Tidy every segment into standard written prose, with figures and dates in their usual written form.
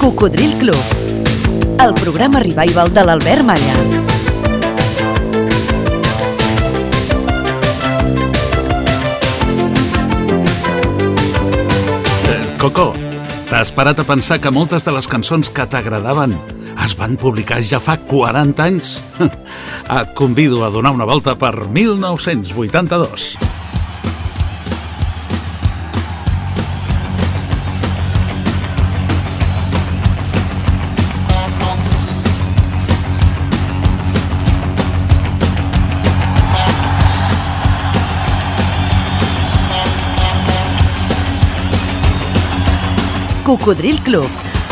Cocodril Club, el programa revival de l'Albert Malla. Coco, t'has parat a pensar que moltes de les cançons que t'agradaven es van publicar ja fa 40 anys? Et convido a donar una volta per 1982. Cocodril Club,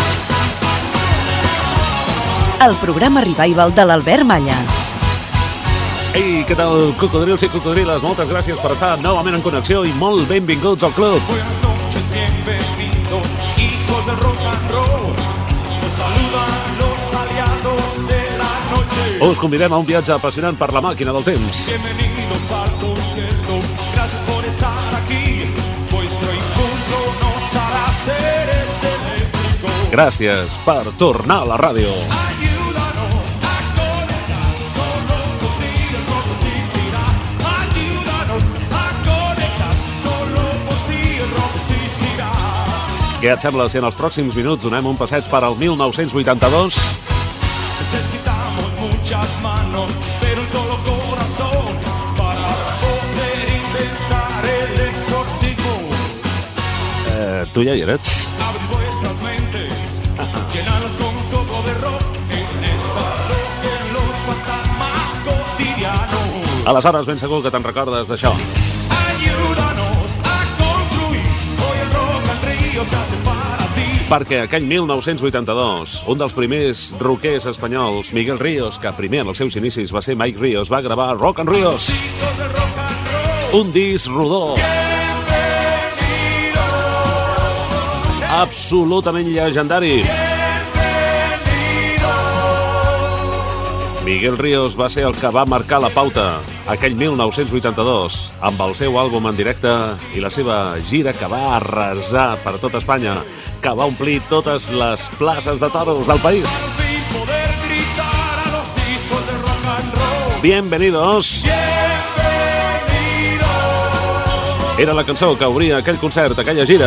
el programa revival de l'Albert Malla. Ei, què tal, cocodrils i cocodriles? Moltes gràcies per estar novament en connexió i molt benvinguts al club. Buenas noches, bienvenidos, hijos del rock and roll. Nos saludan los aliados de la noche. Us convidem a un viatge apassionant per la màquina del temps. Bienvenidos al concierto, gracias por estar aquí. Vuestro impulso nos hará seres eléctricos. Gràcies per tornar a la ràdio. Ayúdanos a conectar, solo contigo el rock existirá. Ayúdanos a conectar, solo por ti el rock existirá. Què et sembla si en els pròxims minuts donem un passeig per al 1982? Necesitamos muchas manos, pero un solo corazón para poder intentar el exorcismo. Tu ja hi eres. Abrid vuestras mentes, llenadlas con un soplo de rock, que desarrollen los fantasmas cotidianos. Aleshores, ben segur que te'n recordes d'això. Ayúdanos a construir, hoy el rock and río se hace para ti. Perquè aquell 1982, un dels primers rockers espanyols, Miguel Ríos, que primer en els seus inicis va ser Mike Ríos, va gravar Rock and Ríos, Chicos del rock and roll, un disc rodó, absolutament llegendari. Miguel Ríos va ser el que va marcar la pauta aquell 1982 amb el seu àlbum en directe i la seva gira que va arrasar per tot Espanya, que va omplir totes les places de toros del país. poder gritar a los hijos del rock and roll. Bienvenidos. Era la cançó que obria aquell concert, aquella gira.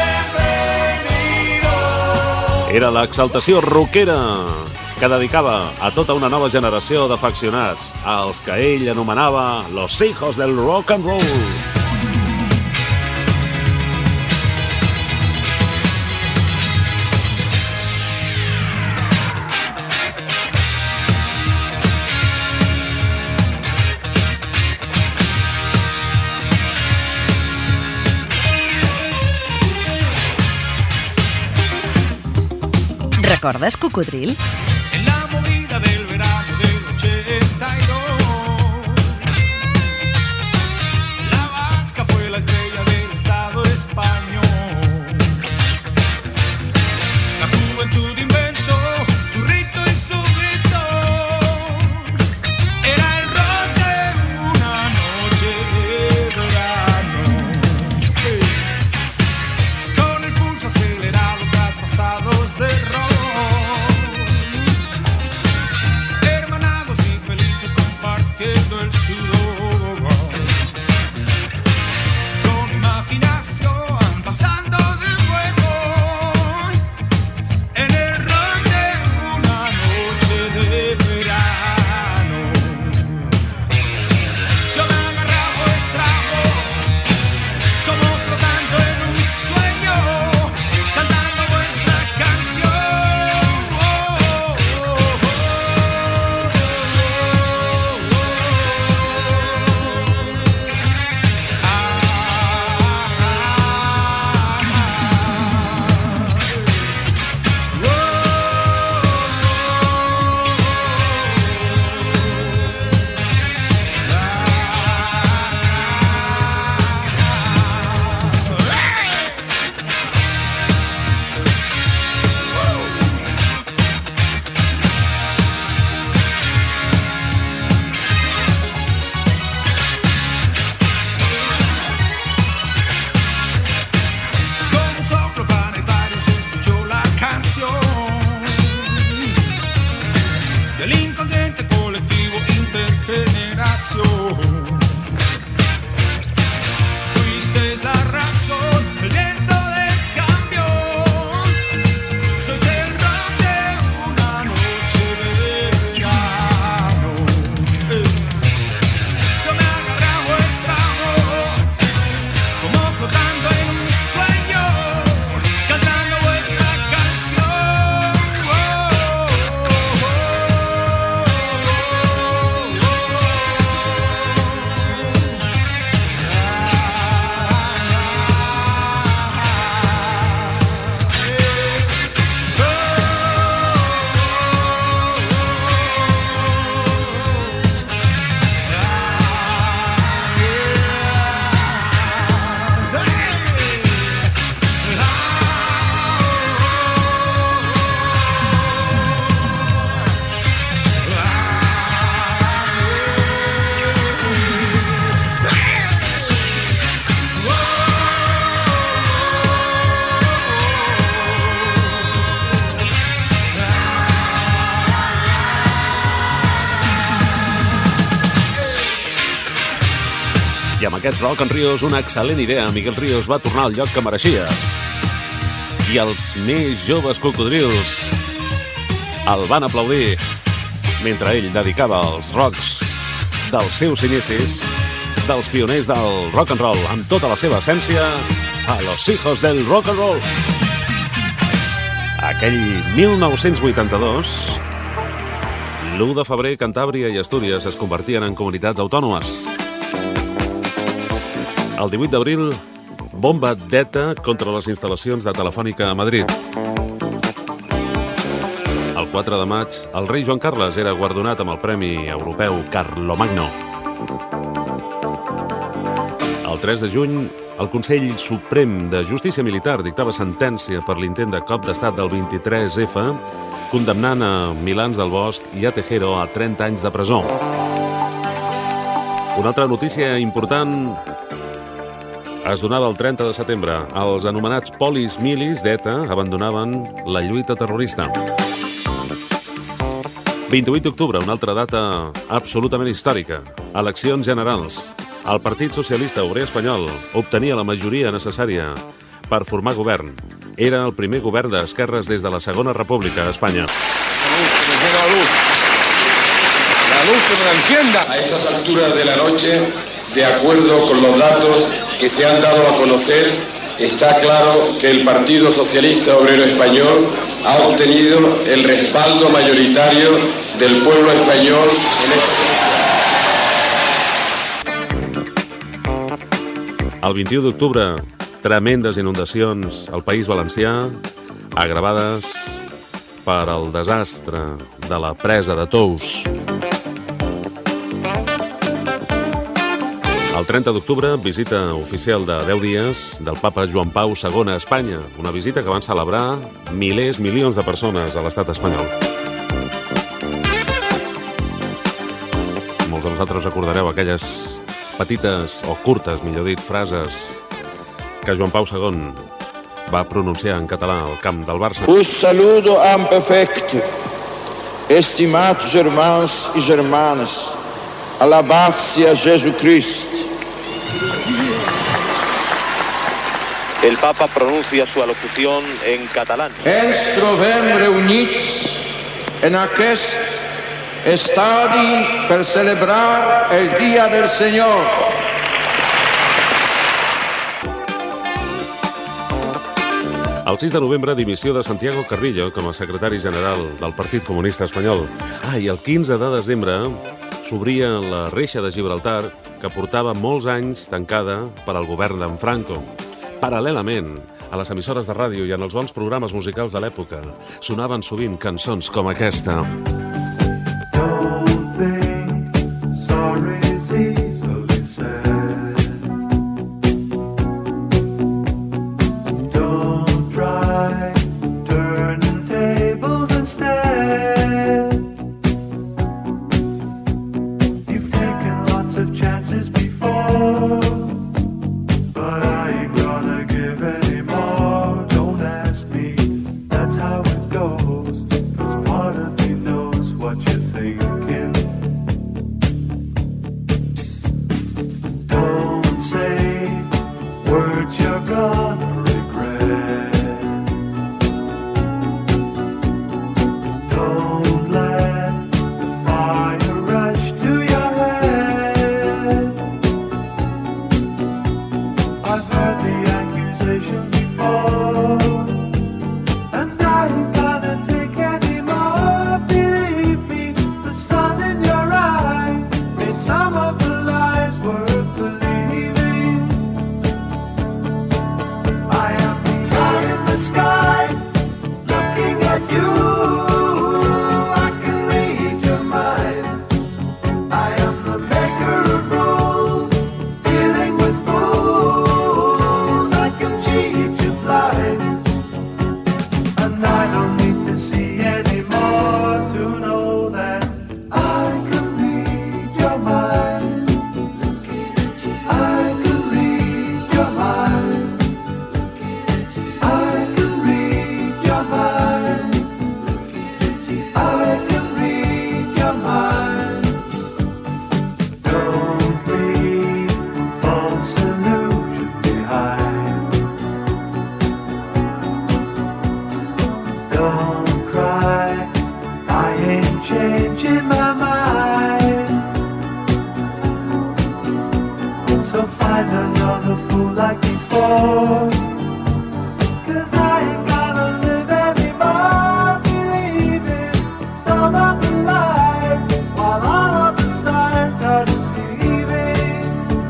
Era l'exaltació rockera que dedicava a tota una nova generació d'afeccionats, als que ell anomenava los hijos del rock and roll. Recordes Cocodril? En la movida del verano del 82, la Vasca fue la estrella del Estado español. La juventud inventó su rito y su grito. Era el rock de una noche de verano. Con el pulso acelerado, traspasados de rock. I amb aquest Rock en Rio és una excel·lent idea. Miguel Ríos va tornar al lloc que mereixia. I els més joves cocodrils el van aplaudir mentre ell dedicava els rocks dels seus inicis, dels pioners del rock and roll, amb tota la seva essència, a los hijos del rock and roll. Aquell 1982, l'1 de febrer, Cantàbria i Astúries es convertien en comunitats autònomes. El 18 d'abril, bomba d'ETA contra les instal·lacions de Telefònica a Madrid. El 4 de maig, el rei Joan Carles era guardonat amb el Premi Europeu Carlomagno. El 3 de juny, el Consell Suprem de Justícia Militar dictava sentència per l'intent de cop d'estat del 23F, condemnant a Milans del Bosch i a Tejero a 30 anys de presó. Una altra notícia important es donava el 30 de setembre. Els anomenats polis milis d'ETA abandonaven la lluita terrorista. 28 d'octubre, una altra data absolutament històrica. Eleccions generals. El Partit Socialista Obrer Espanyol obtenia la majoria necessària per formar govern. Era el primer govern d'esquerres des de la Segona República a Espanya. La luz que me la encienda. A estas alturas de la noche, de acuerdo con los datos que se han dado a conocer, está claro que el Partido Socialista Obrero Español ha obtenido el respaldo mayoritario del pueblo español en El 21 d'octubre, tremendes inundacions al País Valencià, agravades per al desastre de la presa de Tous. El 30 d'octubre, visita oficial de 10 dies del papa Joan Pau II a Espanya, una visita que van celebrar milers, milions de persones a l'estat espanyol. Molts de vosaltres recordareu aquelles petites, o curtes, millor dit, frases que Joan Pau II va pronunciar en català al camp del Barça. Us saludo amb afecte, estimats germans i germanes, alabàcia Jesucrist. El Papa pronuncia su alocución en catalán. Ens trobem reunits en aquest estadi per celebrar el Dia del Senyor. El 6 de novembre, dimissió de Santiago Carrillo com a secretari general del Partit Comunista Espanyol. I el 15 de desembre s'obria la reixa de Gibraltar, que portava molts anys tancada per al govern d'en Franco. Paral·lelament, a les emissores de ràdio i en els bons programes musicals de l'època, sonaven sovint cançons com aquesta. That's how it goes, 'cause part of me knows anymore. 'Cause I ain't gonna live anymore, believing some of the lies, while all of the signs are deceiving.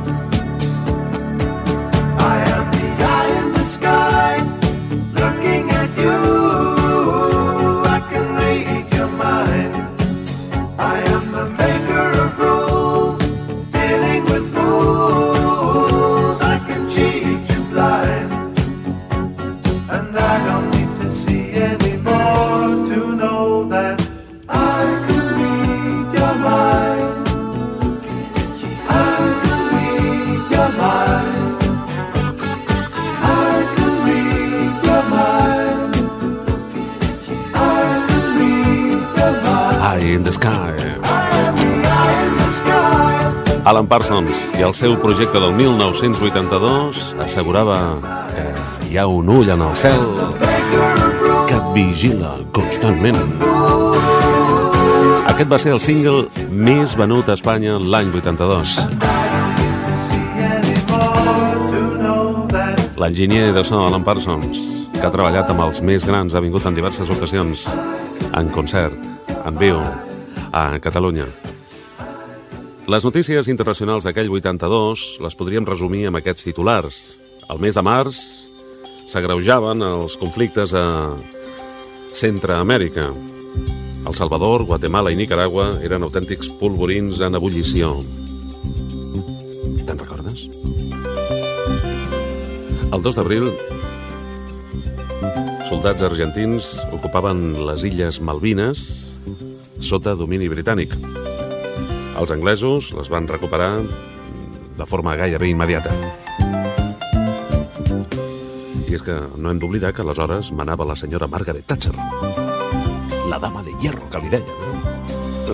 I am the eye in the sky, looking at you. I can read your mind. I am the maker of rules, dealing with fools. I can cheat you blind, and I don't need to see anymore to know that I can read your mind. I can read your mind. I can read your mind. I can read your mind. Eye in the Sky. I am the eye in the sky. Alan Parsons i el seu projecte del 1982 assegurava que hi ha un ull en el cel que et vigila constantment. Aquest va ser el single més venut a Espanya l'any 82. L'enginyer de so Alan Parsons, que ha treballat amb els més grans, ha vingut en diverses ocasions en concert, en viu, a Catalunya. Les notícies internacionals d'aquell 82 les podríem resumir amb aquests titulars. Al mes de març s'agreujaven els conflictes a Centreamèrica. El Salvador, Guatemala i Nicaragua eren autèntics polvorins en ebullició. Te'n recordes? El 2 d'abril, soldats argentins ocupaven les illes Malvines sota domini britànic. Els anglesos les van recuperar de forma gairebé immediata. I és que no hem d'oblidar que aleshores manava la senyora Margaret Thatcher, la dama de hierro que li deia, no?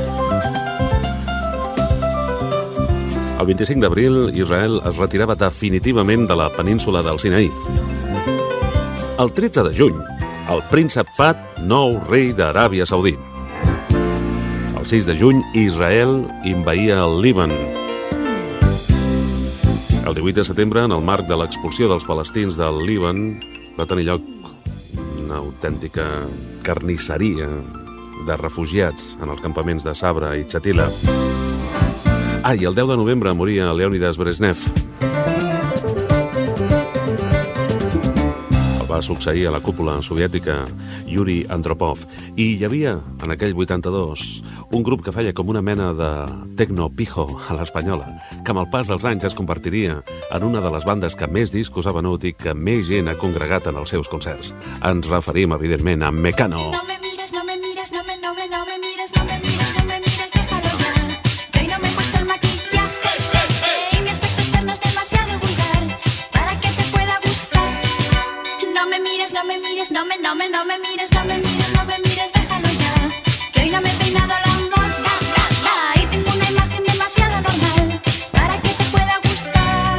El 25 d'abril, Israel es retirava definitivament de la península del Sinaí. El 13 de juny, el príncep Fahd, nou rei d'Aràbia Saudita. El 6 de juny, Israel invaïa el Líban. El 18 de setembre, en el marc de l'expulsió dels palestins del Líban, va tenir lloc una autèntica carnisseria de refugiats en els campaments de Sabra i Chatila. I el 10 de novembre moria Leònidas Brezhnev. Va succeir a la cúpula soviètica Yuri Andropov, i hi havia, en aquell 82, un grup que feia com una mena de tecno-pijo a l'espanyola, que amb el pas dels anys es convertiria en una de les bandes que més discos ha venut i que més gent ha congregat en els seus concerts. Ens referim, evidentment, a Mecano. No me mires, no me mires, no me mires, no me mires, no me mires, déjalo ya. Que hoy no me he puesto el maquillaje y mi aspecto externo es demasiado vulgar para que te pueda gustar. No me mires, no me mires, no me mires, no me mires, déjalo ya. Que hoy no me he peinado a la moda y tengo una imagen demasiado normal para que te pueda gustar.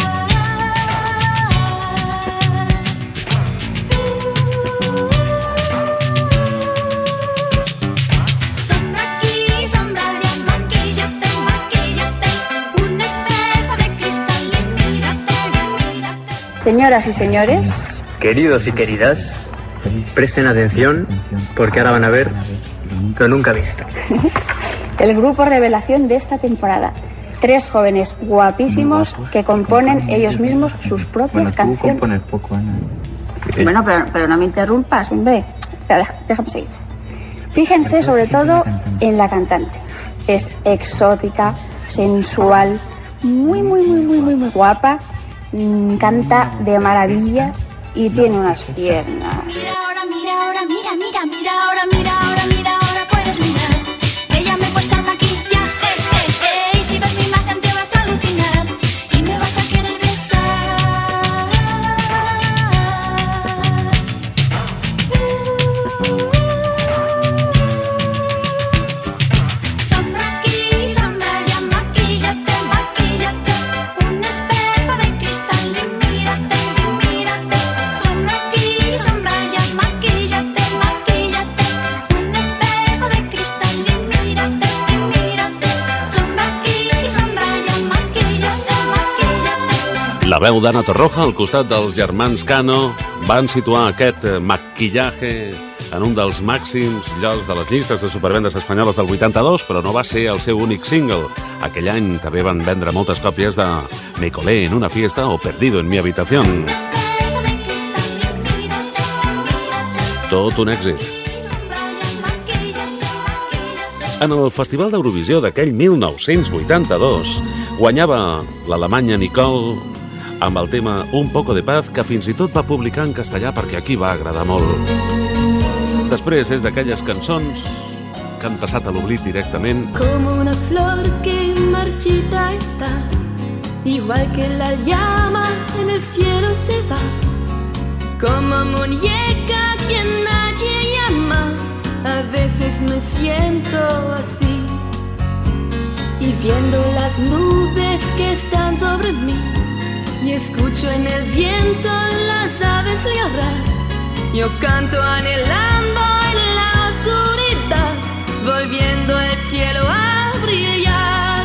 Sombra aquí, sombra allá, maquíllate, un espejo de cristal y mírate. Señoras y señores, queridos y queridas, presten atención porque ahora van a ver lo nunca visto. el grupo revelación de esta temporada. 3 jóvenes guapísimos que componen ellos mismos sus propias canciones. Componer poco, Ana. Bueno, pero no me interrumpas, hombre. Déjame seguir. Fíjense sobre todo en la cantante. Es exótica, sensual, muy guapa. Canta de maravilla y tiene unas piernas. Mira ahora, puedes mirar. Que ya me he puesto el maquillaje. Y si ves mi imagen te vas a alucinar y me vas a querer besar. Sombra aquí, sombra allá, maquíllate. Un espejo de cristal y mírate. Sombra aquí, sombra allá, maquíllate. La veu d'Anna Torroja al costat dels germans Cano van situar aquest maquillaje en un dels màxims llocs de les llistes de supervendes espanyoles del 82, però no va ser el seu únic single. Aquell any també van vendre moltes còpies de Me colé en una fiesta o Perdido en mi habitación. Tot un èxit. En el Festival d'Eurovisió d'aquell 1982 guanyava l'alemanya Nicole amb el tema Un poco de paz, que fins i tot va publicar en castellà perquè aquí va agradar molt. Després és d'aquelles cançons que han passat a l'oblit directament. Como una flor que marchita está, igual que la llama en el cielo se va, como muñeca que nadie llama. A veces me siento así, y viendo las nubes que están sobre mí, y escucho en el viento las aves llorar. Yo canto anhelando en la oscuridad, volviendo el cielo a brillar.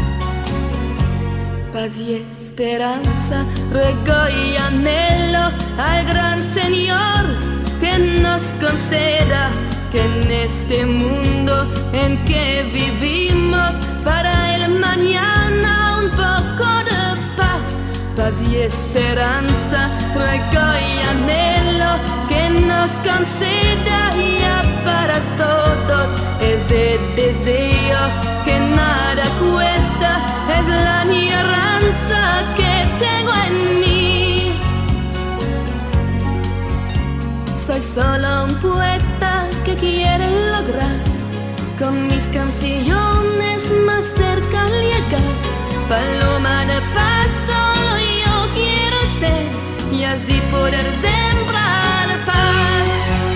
Paz y esperanza, ruego y anhelo al gran Señor que nos conceda que en este mundo en que vivimos, para el mañana un poco de paz. Paz y esperanza, ruego y anhelo que nos conceda ya para todos. Es de deseo que nada cuesta, es la añoranza que tengo en mí. Soy solo un poeta que quiere lograr con mis canciones más cerca al llegar. Paloma de paz solo yo quiero ser, y así poder sembrar paz.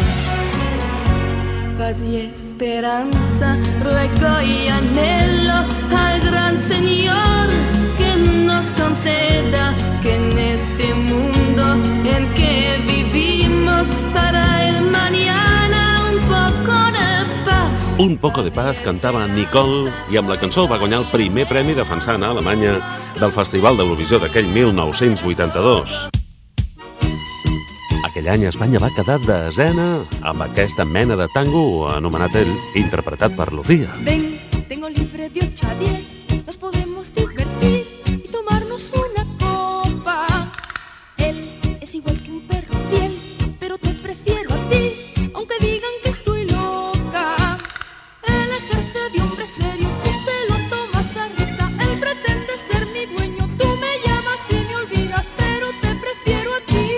Paz y esperanza, ruego y anhelo al gran Señor que nos conceda que en este mundo en que vivimos, para el mañana un poco de paz. Un poco de paz cantava Nicole i amb la cançó va guanyar el primer premi defensant a Alemanya del Festival d'Eurovisió d'aquell 1982. Aquell any Espanya va quedar desena amb aquesta mena de tango anomenat ell, interpretat per Lucía. Ven, tengo libre de 8 a 10, nos podemos divertir y tomarnos una copa. Él es igual que un perro fiel, pero te prefiero a ti, aunque digan que estoy loca. Él ejerce de hombre serio, tú se lo tomas a risa. Él pretende ser mi dueño, tú me llamas y me olvidas, pero te prefiero a ti.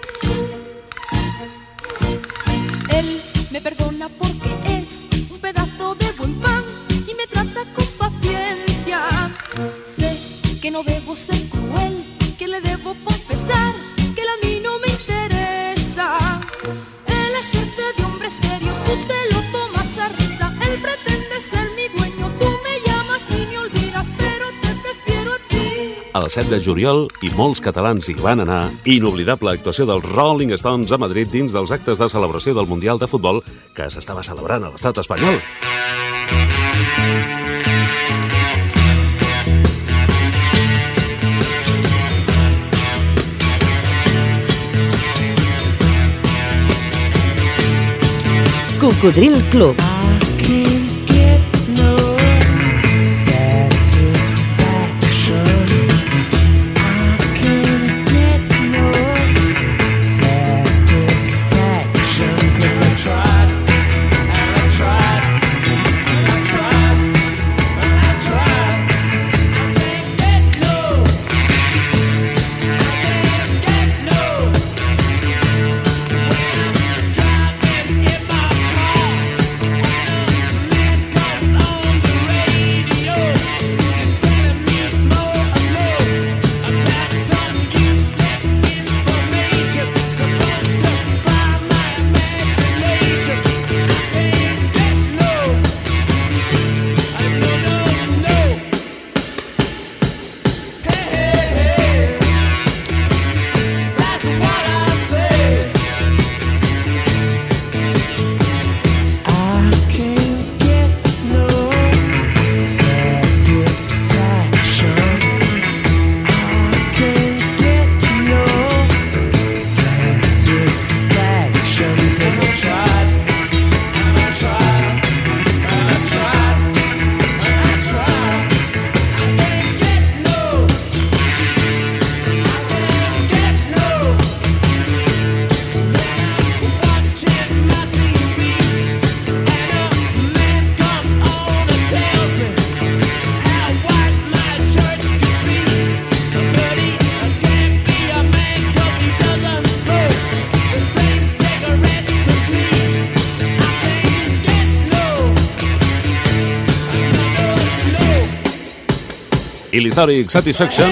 Él me perdona porque es un pedazo de buen pan y me trata con paciencia. Sé que no debo ser cruel, que le debo confesar que él a mí no me interesa. Él ejerce de hombre serio, tú te lo tomas a risa. Él pretende ser mi dueño, tú me llamas y me olvidas, pero te prefiero a ti. El 7 de juliol, i molts catalans hi van anar, inoblidable actuació dels Rolling Stones a Madrid dins dels actes de celebració del Mundial de Futbol que s'estava celebrant a l'estat espanyol. Cocodril Club. i l'històric Satisfaction,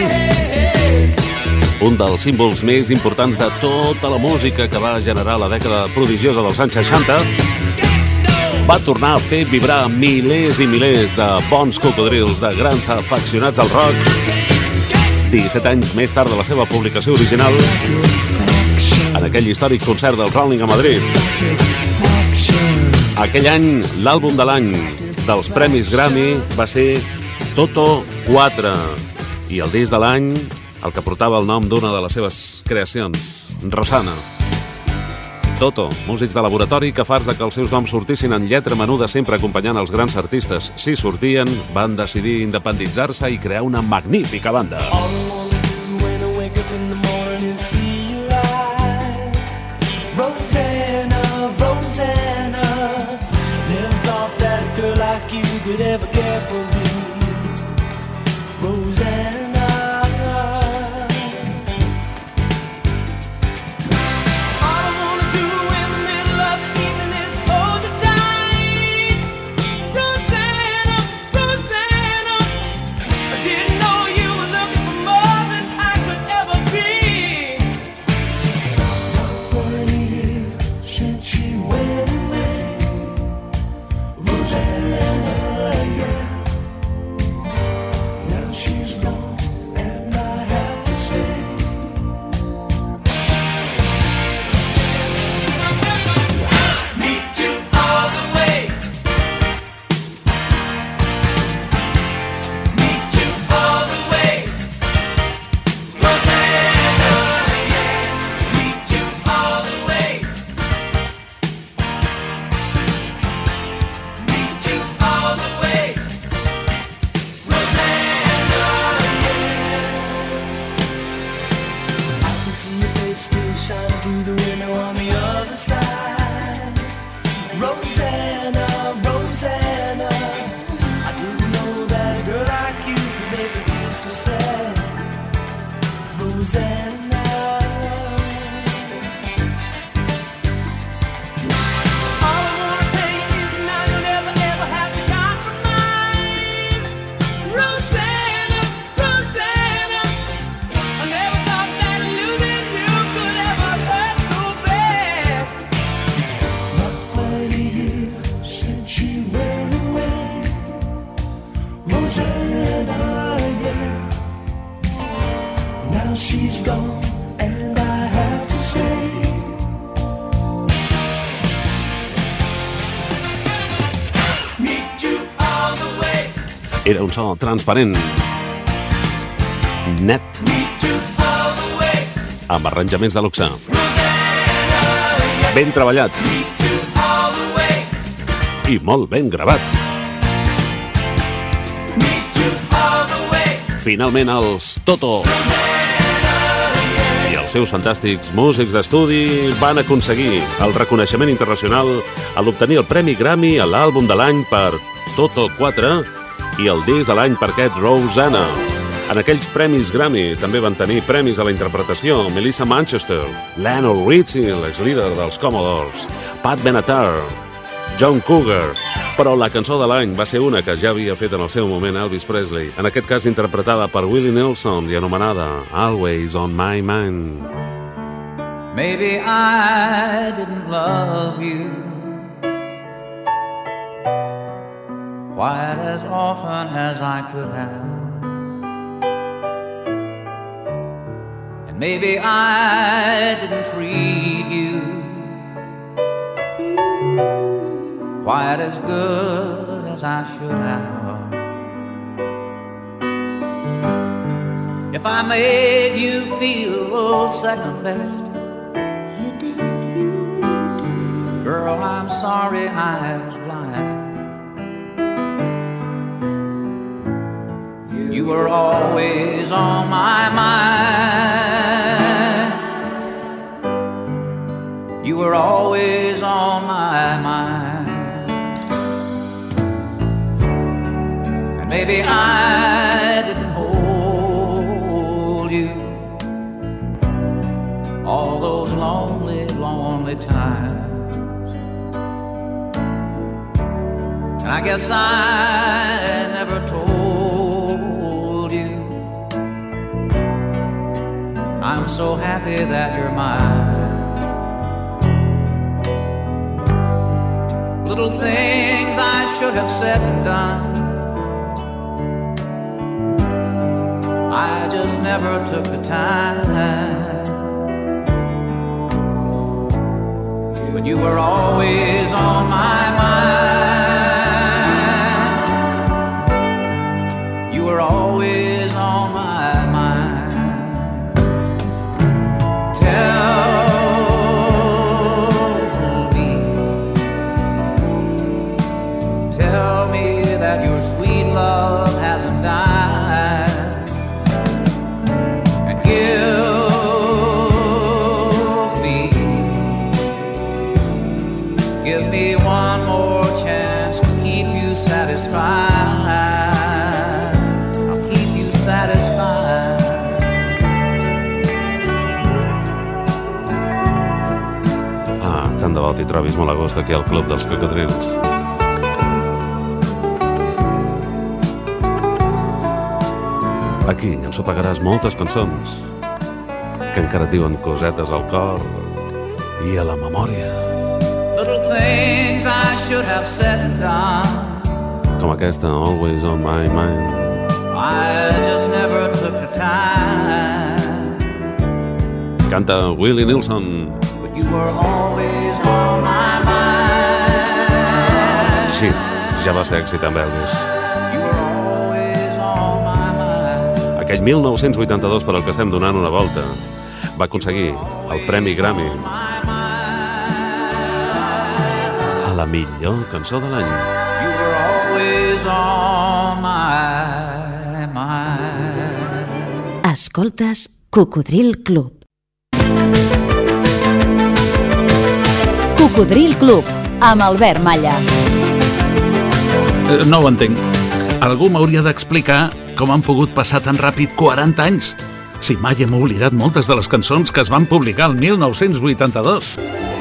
un dels símbols més importants de tota la música que va generar la dècada prodigiosa dels anys 60, va tornar a fer vibrar milers i milers de bons cocodrils, de grans afeccionats al rock. 17 anys més tard de la seva publicació original, en aquell històric concert del Rolling a Madrid. Aquell any, l'àlbum de l'any dels Premis Grammy va ser Toto 4, i el disc de l'any, el que portava el nom d'una de les seves creacions, Rosanna. Toto, músics de laboratori que farts de que els seus noms sortissin en lletra menuda sempre acompanyant els grans artistes. Si sortien, van decidir independitzar-se i crear una magnífica banda. Era un so transparent, net, amb arranjaments de luxe, ben treballat i molt ben gravat. Finalment els Toto i els seus fantàstics músics d'estudi van aconseguir el reconeixement internacional a l'obtenir el Premi Grammy a l'àlbum de l'any per Toto 4 i el disc de l'any per aquest Rosanna. En aquells Premis Grammy també van tenir premis a la interpretació Melissa Manchester, Lionel Richie, l'ex-líder dels Commodores, Pat Benatar, John Cougar, però la cançó de l'any va ser una que ja havia fet en el seu moment Elvis Presley, en aquest cas interpretada per Willie Nelson i anomenada Always on My Mind. Maybe I didn't love you quite as often as I could have, and maybe I didn't treat you quite as good as I should have. If I made you feel second best, you did. Girl, I'm sorry I was blind. You were always on my mind. You were always on my mind. And maybe I didn't hold you all those lonely, lonely times. And I guess I never told you so happy that you're mine. Little things I should have said and done, I just never took the time. But you were always on my mind. You were always on my mind. Tell me that your sweet love hasn't died. And give me one more chance to keep you satisfied. I'll keep you satisfied. Tant de bo t'hi trobis molt a gust aquí al Club dels Cocodrils. Aquí ensopegaràs moltes cançons que encara et diuen cosetes al cor i a la memòria. Little things I should have said and done, Com aquesta, Always on my mind. I just never took the time. Canta Willie Nelson. But you were always on my mind. Sí, ja va ser èxit amb Elvis. You were always on my mind. Aquell 1982, per al que estem donant una volta, va aconseguir el Premi Grammy a la millor cançó de l'any. You were always on my mind. Escoltes Cocodril Club. Cocodril Club, amb Albert Malla. No ho entenc. Algú m'hauria d'explicar com han pogut passar tan ràpid 40 anys. Si mai hem oblidat moltes de les cançons que es van publicar el 1982.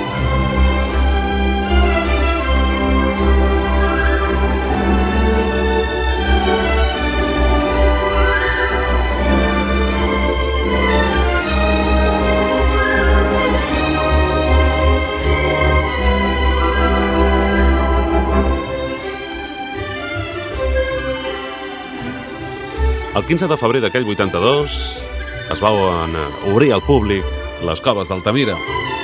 El 15 de febrer d'aquell 82 es van obrir al públic les coves d'Altamira.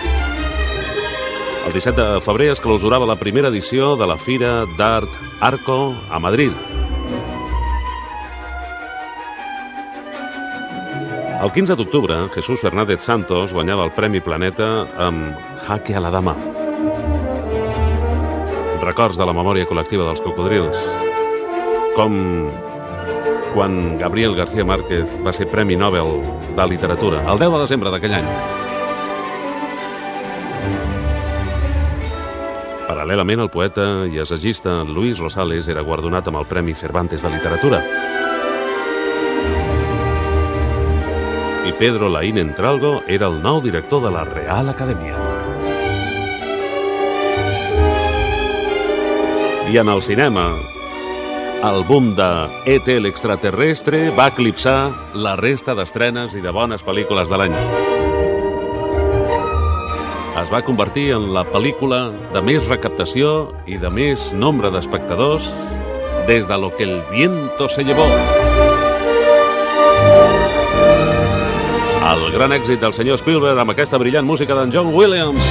El 17 de febrer es clausurava la primera edició de la Fira d'Art Arco a Madrid. El 15 d'octubre, Jesús Fernández Santos guanyava el Premi Planeta amb Jaque a la Dama. Records de la memòria col·lectiva dels cocodrils. Com quan Gabriel García Márquez va ser Premi Nobel de Literatura, el 10 de desembre d'aquell any. Paral·lelament, el poeta i assagista Luis Rosales era guardonat amb el Premi Cervantes de Literatura. I Pedro Laín Entralgo era el nou director de la Real Acadèmia. I en el cinema, el boom de E.T. l'extraterrestre va eclipsar la resta d'estrenes i de bones pel·lícules de l'any. Es va convertir en la pel·lícula de més recaptació i de més nombre d'espectadors des de Lo que el viento se llevó. El gran èxit del senyor Spielberg amb aquesta brillant música d'en John Williams.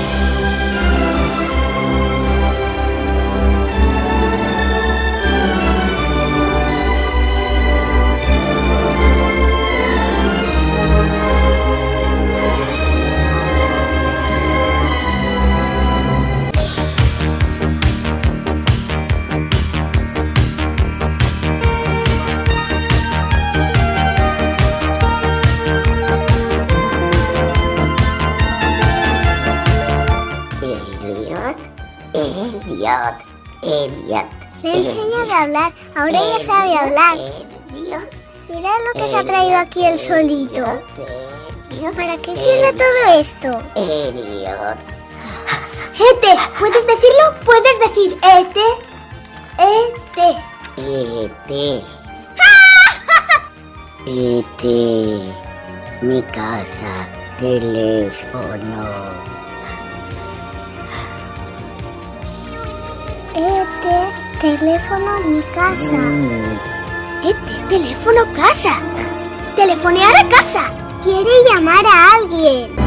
Le he enseñado a hablar, ahora ya sabe hablar. Mira lo que se ha traído aquí el solito. ¿Para qué quiere todo esto? Ete, ¿puedes decirlo? ¿Puedes decir Ete? Ete. Ete. Ete. mi casa, teléfono. Teléfono, mi casa. Teléfono, casa. Telefonear a casa. Quiere llamar a alguien.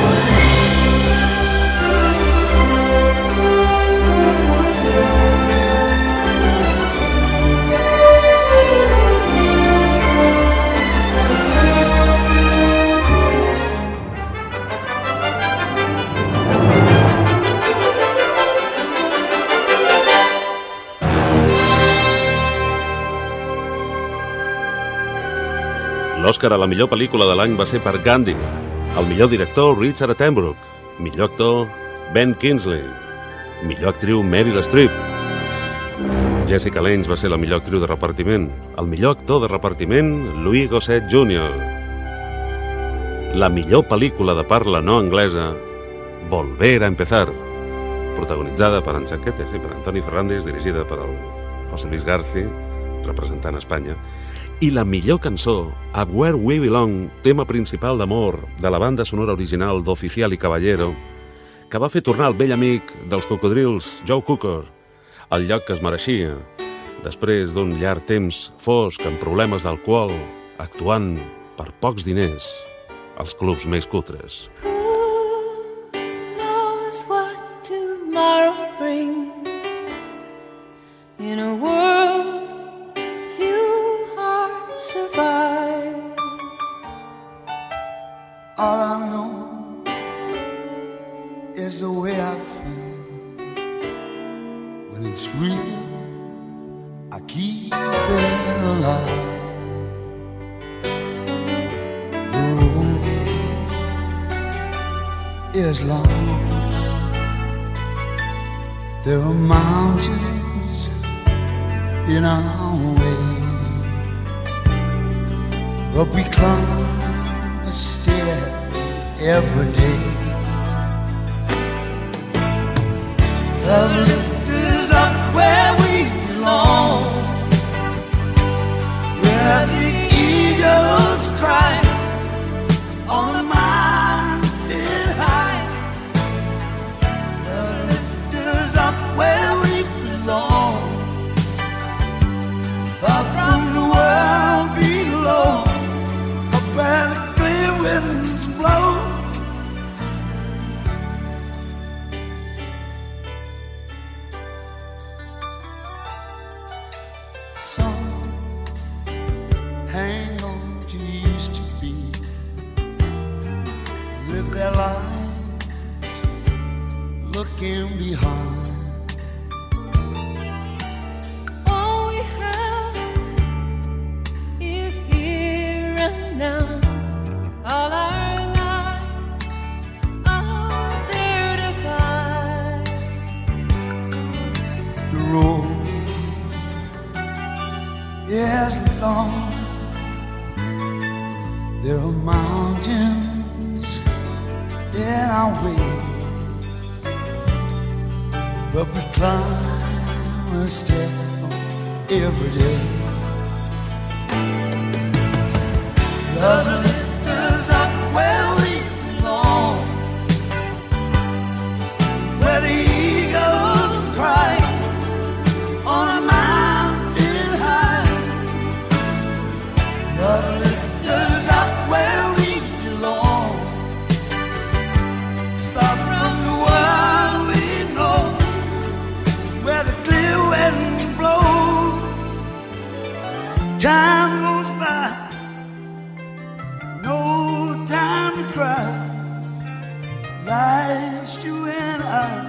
L'Oscar a la millor pel·lícula de l'any va ser per Gandhi. El millor director, Richard Attenborough. Millor actor, Ben Kingsley. Millor actriu, Meryl Streep. Jessica Lange va ser la millor actriu de repartiment. El millor actor de repartiment, Louis Gossett Jr. La millor pel·lícula de parla no anglesa, Volver a empezar. Protagonitzada per Anchaquete, sí, per Antoni Ferrandis, dirigida per el José Luis Garci, representant Espanya. I la millor cançó, A Where We Belong, tema principal d'amor de la banda sonora original d'Oficial y Caballero, que va fer tornar el vell amic dels cocodrils, Joe Cocker, al lloc que es mereixia, després d'un llarg temps fosc amb problemes d'alcohol, actuant per pocs diners als clubs més cutres. Who knows what tomorrow brings in a world survive. All I know is the way I feel. When it's real, I keep it alive. The road is long. There are mountains in our way, but we climb a stair every day. Love lifts us up where we belong, where the eagles cry on the mountain high. Love lifts us up where we belong, far from the world below, where the clear winds blow. Some hang on to used to be, live their lives looking behind. All we have is here and now. All our lives are there to find. The road is long. There are mountains in our way, but we climb a step every day. Love lifts us up where we belong, where the eagles cry on a mountain high. Love lifts us up where we belong, far from the world we know, where the clear wind blows. Time goes by, no time to cry. Life's you and I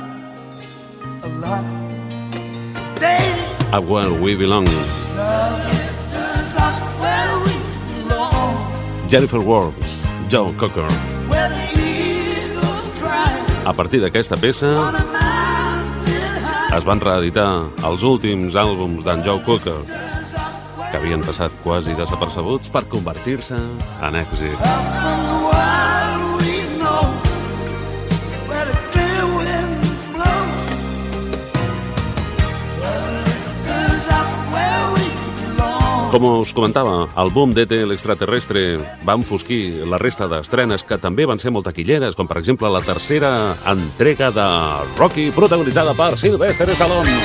alive. Day, A Where We Belong. love lifts us up where we belong, Jennifer Warnes, Joe Cocker. where the eagles cry A partir d'aquesta peça on a mountain high. es van reeditar els últims àlbums d'en Joe Cocker, que havien passat quasi desapercebuts per convertir-se en èxit. From the world we know, where the clear winds blow. Love lifts us up where we belong, Com us comentava, el boom d'E.T. l'extraterrestre va enfosquir la resta d'estrenes que també van ser molt taquilleres, com per exemple la tercera entrega de Rocky, protagonitzada per Sylvester Stallone.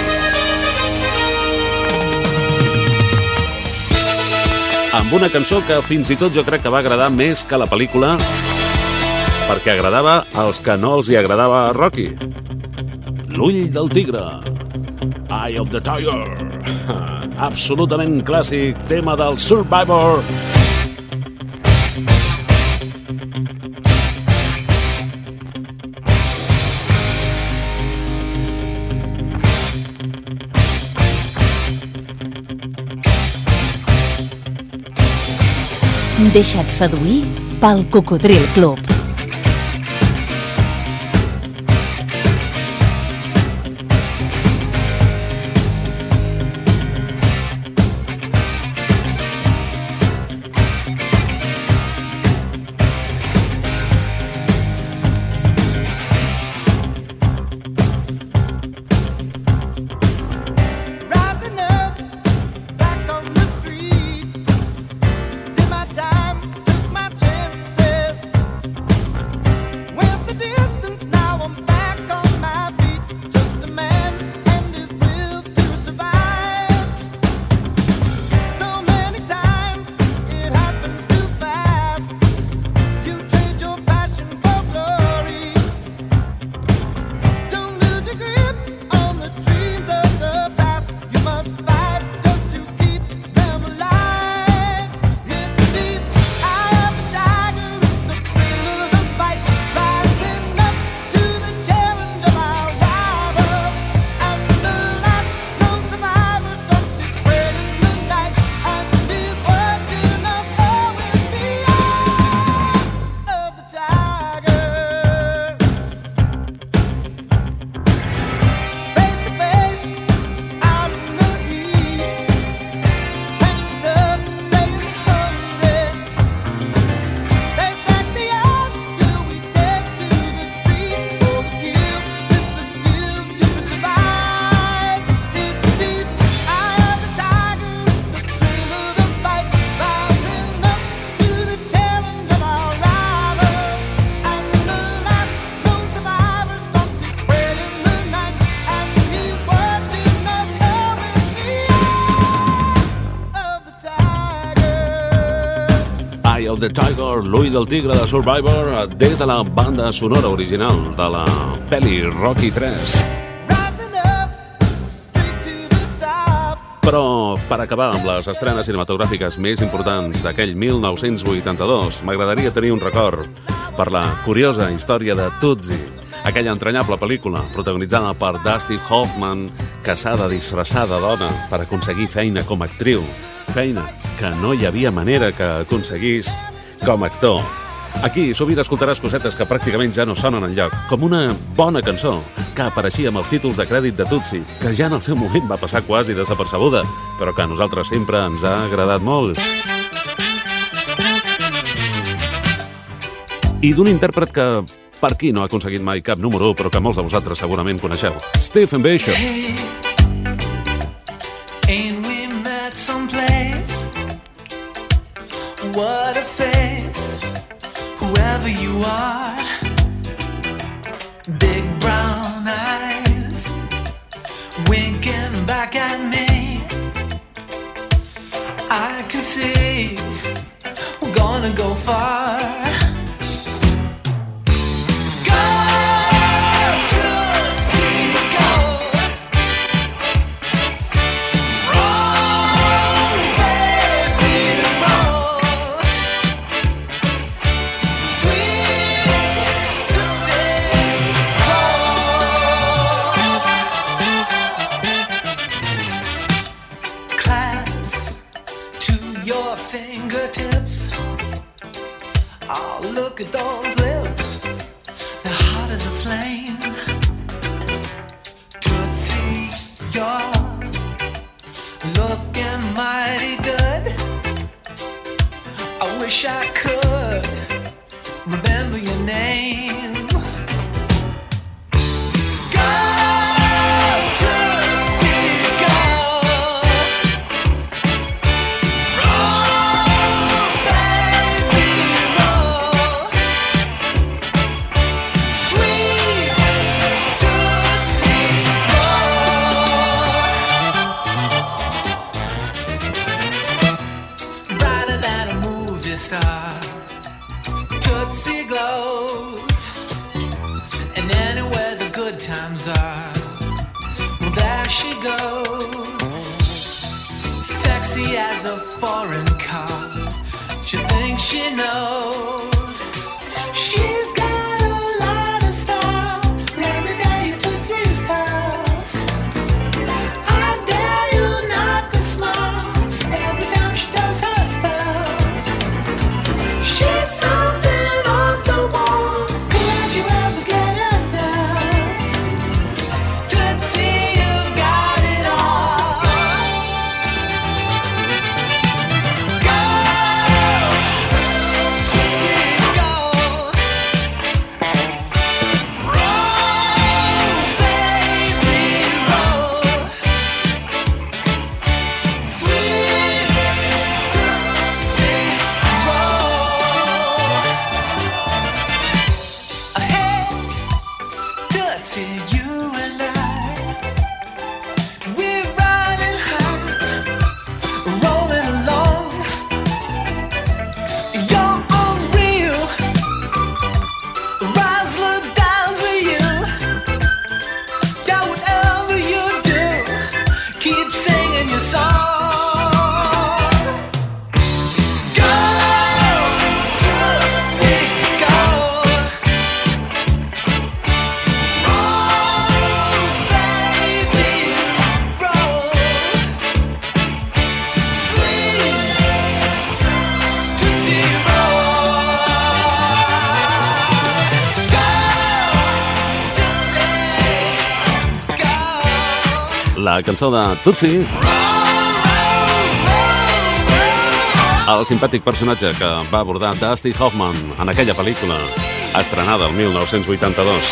Amb una cançó que fins i tot jo crec que va agradar més que la pel·lícula, perquè agradava als que no els hi agradava a Rocky. L'ull del tigre, Eye of the Tiger, absolutament clàssic, tema del Survivor. Deixa't seduir pel Cocodril Club. The Tiger, l'ull del tigre de Survivor, des de la banda sonora original de la pel·li Rocky 3. Però per acabar amb les estrenes cinematogràfiques més importants d'aquell 1982, m'agradaria tenir un record per la curiosa història de Tootsie, aquella entranyable pel·lícula protagonitzada per Dustin Hoffman, que s'ha de disfressar de dona per aconseguir feina com a actriu, feina que no hi havia manera que aconseguís com a actor. Aquí sovint escoltaràs cosetes que pràcticament ja no sonen enlloc, com una bona cançó que apareixia amb els títols de crèdit de Tootsie, que ja en el seu moment va passar quasi desapercebuda, però que a nosaltres sempre ens ha agradat molt. I d'un intèrpret que per aquí no ha aconseguit mai cap número 1, però que molts de vosaltres segurament coneixeu, Stephen Bishop. Ain't we met someplace? What a face, whoever you are. Big brown eyes, winking back at me. I can see we're gonna go far. Sweet times are. Well, there she goes, sexy as a foreign car. She thinks she knows. She's got a lot of style. Let me tell you, Tootsie's tough. I dare you not to smile every time she does her stuff. She's something off the wall. Can't you ever get enough? Tootsie, you've got it all. Go, Tootsie, go. Roll, baby, roll. Sweet Tootsie, roll. Hey, Tootsie, you and I, we're riding high, rolling along. You're unreal, Razzler dazzle you. Yeah, whatever you do, keep singing your song. Go, Tootsie, go. Roll, baby, roll. Sweet Tootsie, roll. Go, Tootsie, go. La cançó de Tootsie, el simpàtic personatge que va abordar Dusty Hoffman en aquella pel·lícula estrenada el 1982.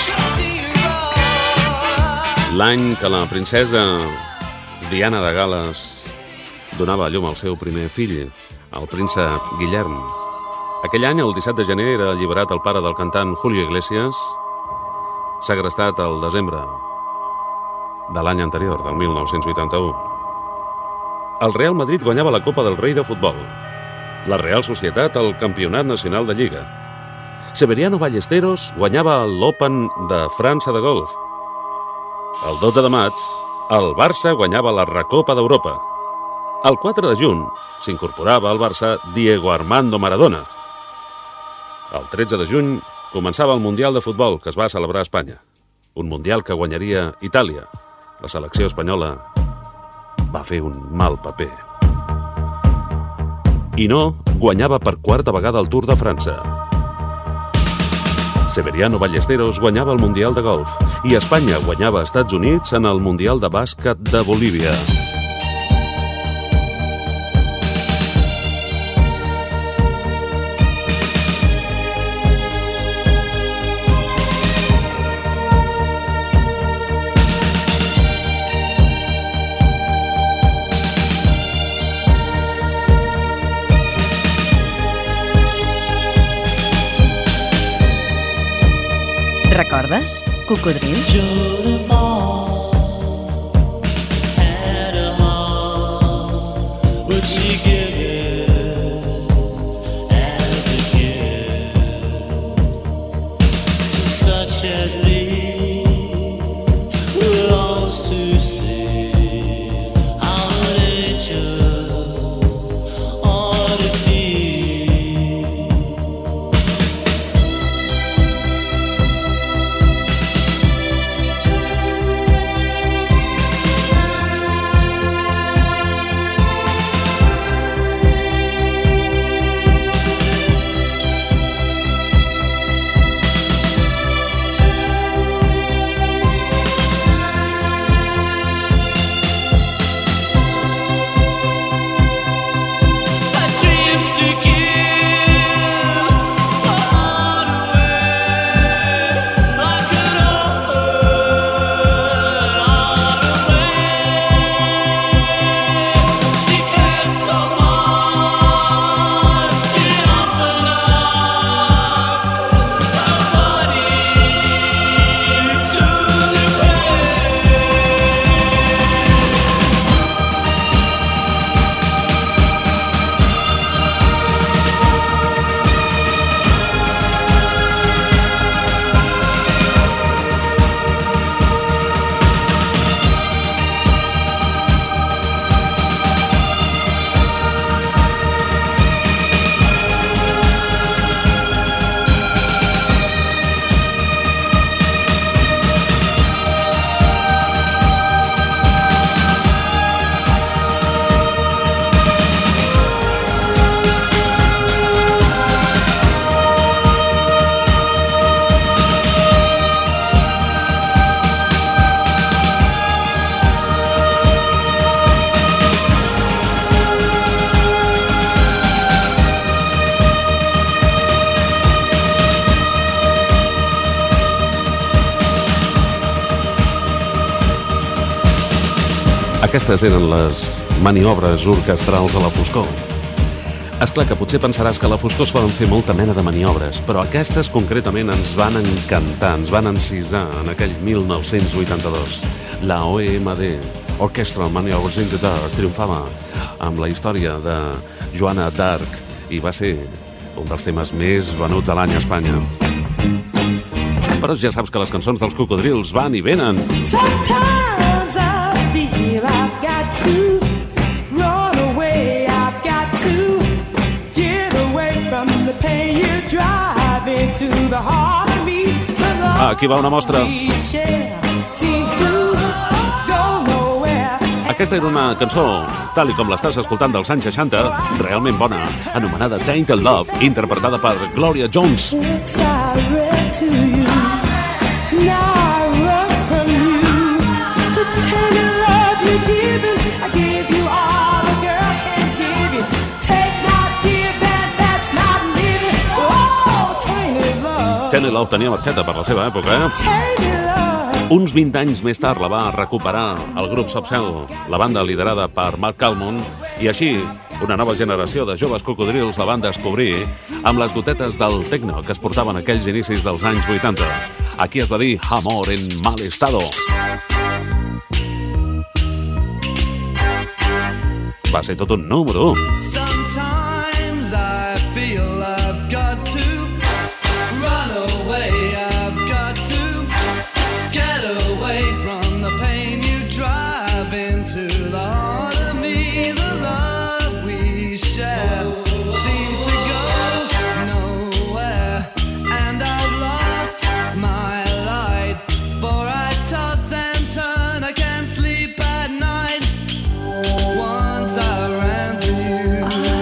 L'any que la princesa Diana de Gal·les donava a llum al seu primer fill, el príncep Guillem. Aquell any, el 17 de gener, era alliberat el pare del cantant Julio Iglesias, segrestat el desembre de l'any anterior, del 1981. El Real Madrid guanyava la Copa del Rei de futbol. La Real Societat el Campionat Nacional de Lliga. Severiano Ballesteros guanyava l'Open de França de golf. El 12 de maig, el Barça guanyava la Recopa d'Europa. El 4 de juny s'incorporava al Barça Diego Armando Maradona. El 13 de juny començava el Mundial de Futbol que es va celebrar a Espanya. Un Mundial que guanyaria Itàlia. La selecció espanyola va fer un mal paper. I no, guanyava per quarta vegada el Tour de França. Severiano Ballesteros guanyava el Mundial de golf i Espanya guanyava als Estats Units en el Mundial de bàsquet de Bolívia. Recordes? Cocodril? Aquestes eren les maniobres orquestrals a la foscor. És clar que potser pensaràs que a la foscor es poden fer molta mena de maniobres, però aquestes concretament ens van encantar, ens van encisar en aquell 1982. La OMD, Orchestral Maneuvers in the Dark, triomfava amb la història de Joana d'Arc i va ser un dels temes més venuts de l'any a Espanya. Però ja saps que les cançons dels Cocodrils van i venen. Sometimes I feel I've got to run away, I've got to get away from the pain you drive into the heart of me. Aquí va una mostra. Aquesta era una cançó, tal i com l'estàs escoltant dels anys 60, realment bona, anomenada Tainted Love, interpretada per Gloria Jones. Tainted Love tenia marxeta per la seva època, Uns 20 anys més tard la va recuperar el grup Soft Cell, la banda liderada per Mark Almond, i així una nova generació de joves cocodrils la van descobrir amb les gotetes del techno que es portaven aquells inicis dels anys 80. Aquí es va dir Amor en mal estado. Va ser tot un número 1. Sometimes I feel I've got to run away, I've got to get away from the pain you drive into the heart of me. The love we share seems to go nowhere, and I've lost my light, for I toss and turn, I can't sleep at night. Once I ran to you,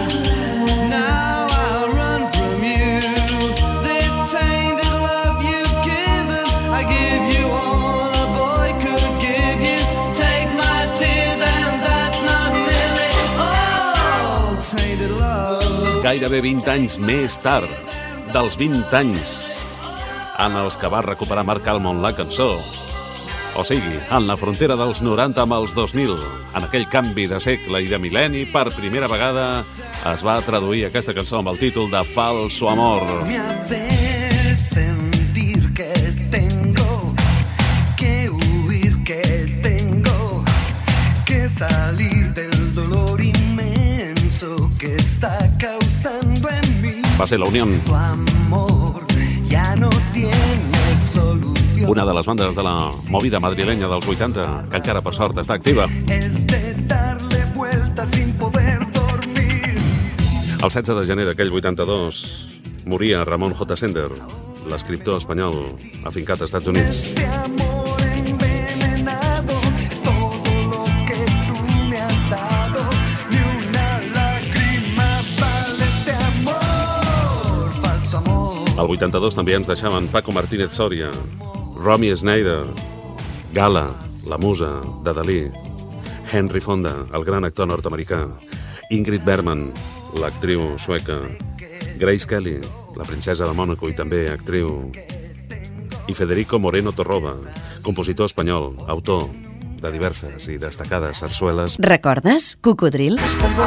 now I run from you. This tainted love you've given, I give you all a boy could give you. Take my tears and that's not nearly all. Tainted love. Gairebé 20 anys més tard, dels 20 anys en els que va recuperar Mark Almond la cançó, o sigui, en la frontera dels 90 amb els 2000, en aquell canvi de segle i de mil·lenni, per primera vegada es va traduir aquesta cançó amb el títol de Falso Amor. Me hace sentir que tengo que huir, que tengo que salir del dolor inmenso que está causando en mí. Va ser la Unión, Tu amor ya no tiene solución. una de les bandes de la movida madrilenya dels 80, que encara per sort està activa. Es de darle vueltas sin poder dormir. El 16 de gener d'aquell 82 moria Ramon J. Sender, l'escriptor espanyol afincat als Estats Units. Este amor envenenado es todo lo que tú me has dado. Ni una lágrima vale este amor, falso amor. Al 82 també ens deixaven Paco Martínez Soria, Romy Schneider, Gala, la musa de Dalí, Henry Fonda, el gran actor nord-americà, Ingrid Bergman, l'actriu sueca, Grace Kelly, la princesa de Mònaco i també actriu, i Federico Moreno Torroba, compositor espanyol, autor de diverses i destacades sarsueles. ¿Recordes, Cocodril?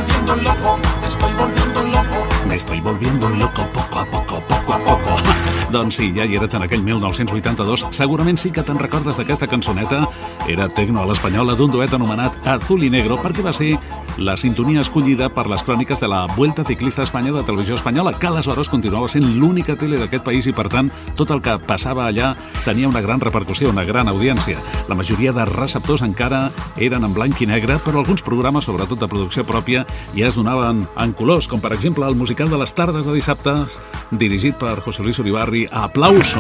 Me estoy volviendo loco poco a poco, poco a poco. Doncs sí, ja hi eres en aquell 1982. Segurament sí que te'n recordes d'aquesta cançoneta. Era tecno a l'espanyola d'un duet anomenat Azul y Negro, perquè va ser la sintonia escollida per les cròniques de la Vuelta Ciclista a Espanya de Televisió Espanyola, que aleshores continuava sent l'única tele d'aquest país i, per tant, tot el que passava allà tenia una gran repercussió, una gran audiència. La majoria de receptors encara eren en blanc i negre, però alguns programes, sobretot de producció pròpia, ja es donaven en colors, com per exemple el musical de les tardes de dissabte, dirigit per José Luis Uribarri, Aplauso.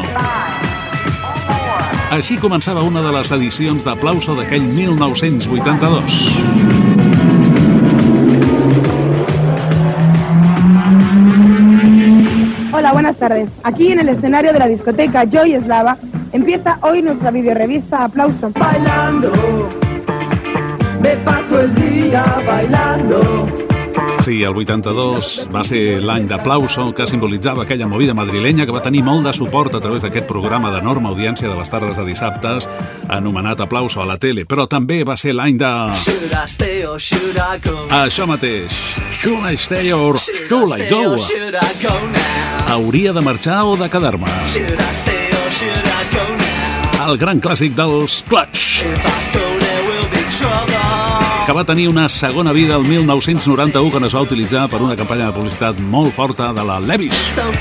Així començava una de les edicions d'Aplauso d'aquell 1982. Hola, buenas tardes. Aquí en el escenario de la discoteca Joy Eslava empieza hoy nuestra videorevista Aplauso. Bailando, me paso el día bailando. Sí, el 82 va ser l'any d'Aplauso, que simbolitzava aquella movida madrilenya que va tenir molt de suport a través d'aquest programa d'enorme audiència de les tardes de dissabtes, anomenat Aplauso a la tele. Però també va ser l'any de... Això mateix. Should I stay or should I go? Hauria de marxar o de quedar-me? El gran clàssic dels Clutch, que va tenir una segona vida el 1991 quan es va utilitzar per una campanya de publicitat molt forta de la Levi's.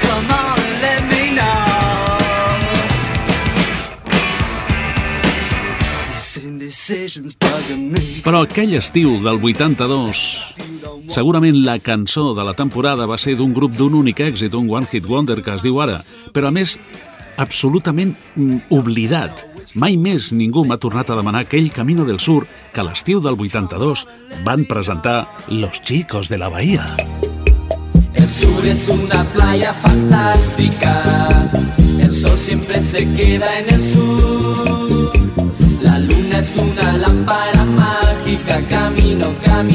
Però aquell estiu del 82, segurament la cançó de la temporada va ser d'un grup d'un únic èxit, un One Hit Wonder que es diu ara, però a més absolutament oblidat. Mai més ningú m'ha tornat a demanar aquell Camino del Sur que a l'estiu del 82 van presentar Los Chicos de la Bahía. El sur es una playa fantástica, el sol siempre se queda en el sur, la luna es una lámpara mágica, camino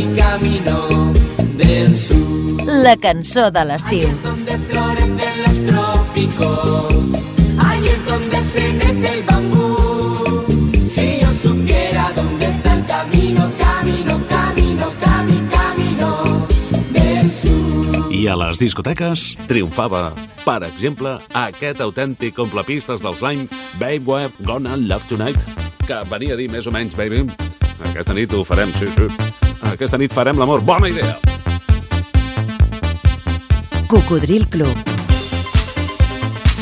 del sur. La cançó de l'estiu. Ahí es donde florecen los trópicos, ahí es donde se mece el bambú. Si yo supiera dónde está el camino del sur. I a les discoteques triomfava, per exemple, aquest autèntic complepistes dels Slime, Babe We're Gonna Love Tonight, que venia a dir més o menys, baby, aquesta nit ho farem, sí. Aquesta nit farem l'amor, bona idea. Cocodril Club.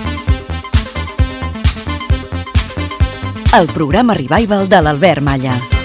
El programa Revival de l'Albert Malla.